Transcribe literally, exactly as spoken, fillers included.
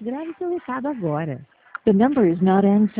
Grave seu recado agora. The number is not answering.